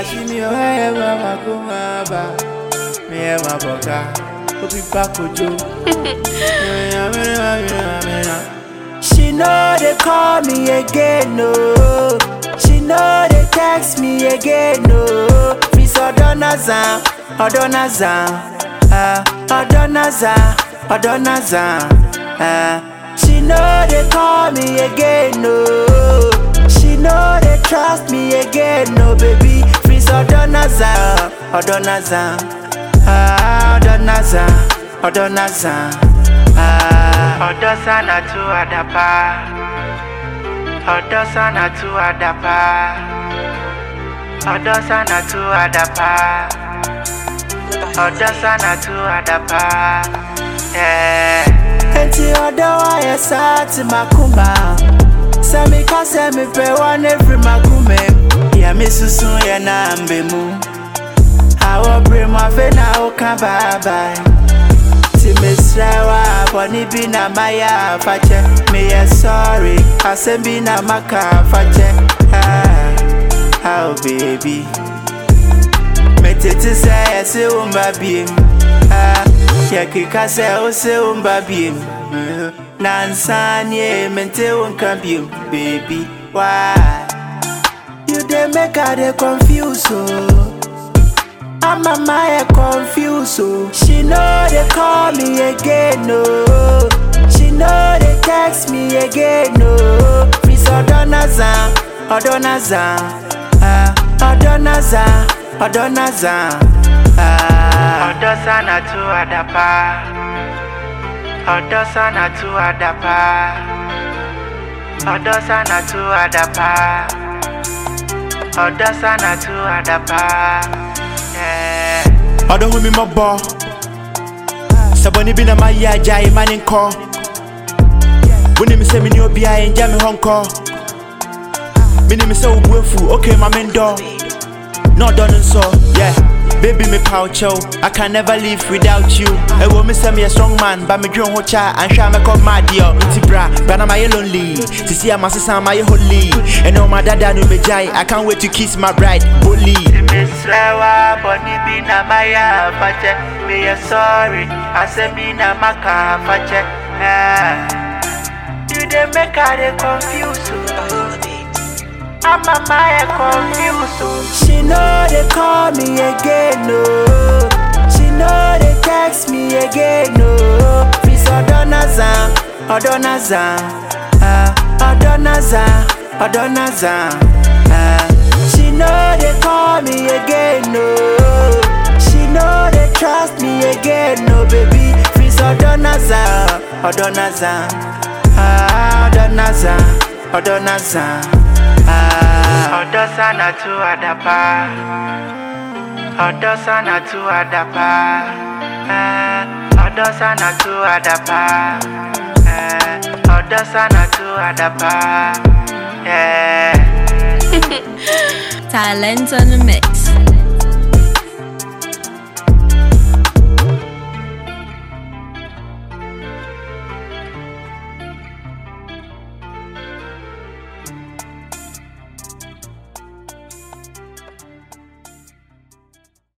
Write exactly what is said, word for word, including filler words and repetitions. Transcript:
Ashimi ohewa makumaba. Me ma boka. Obi bakojo. She know they call me again, no. She know they text me again, no. Miss Odonazan, Odonazan, ah, Odonazan, Odonazan, ah. She know they call me again, no. She know they trust me again, no, baby. Miss Odonazan, Odonazan, ah, Odonazan, Odonazan. Ah, Odosana tu adapa, Odosana tu adapa, Odosana tu adapa, Odosana tu adapa. Yeah. Enti odawa ya sati makuma, sami kase mi pe one every makume. Ya mi susu ya na ambemu, awo bre ma fe na oka bye bye. Miss Rawa, Bonnie be na Maya Fache. Me a sorry, I send be na Maka Fache. Ah, oh baby. Me tete say, I say, Umba beam. Ah, Yakika say, I say, Umba beam. Nansanye, mente unka beam, baby. Why? You dey make her dey confused, oh. I'm a Maya confused, so she know they call me again, no. She know they text me again, no. Miss Odonazan, Odonazan, ah, Odonazan, Odonazan, ah. Odosana tu adapa, Odosana tu adapa, Odosana tu adapa, Odosana tu adapa. I don't want me my bar. Somebody been a my ya jay man in call. When they say me no be I in Jammy Hong Kong. Me name is so willful, okay, my men dog. Not done and so, yeah. Baby me poucho, I can never live without you. I will miss me a strong man, but me grown hocha and shall make up my deal. Tibra, but I'm my lonely. To see my sister, my holy. And all my dada no me jay, I can't wait to kiss my bride, bully. Miss Rawa, Bonnie be na Maya Fache. Me a sorry, I say me na Maka Fache. Ah, you dey make her dey confused. I'm a Maya confused. She know they call me again, no. She know they text me again, no. Miss Odonazan, Odonazan, ah, Odonazan, Odonazan, ah. She know they call me again, no. She know they trust me again, no, baby. Miss Odonazan, Odonazan, ah, Odonazan, Odonazan. Ah, Odosana tu adapa, Odosana tu adapa, ah, Odosana tu adapa, ah, Odosana tu adapa, yeah. Talent on the mix.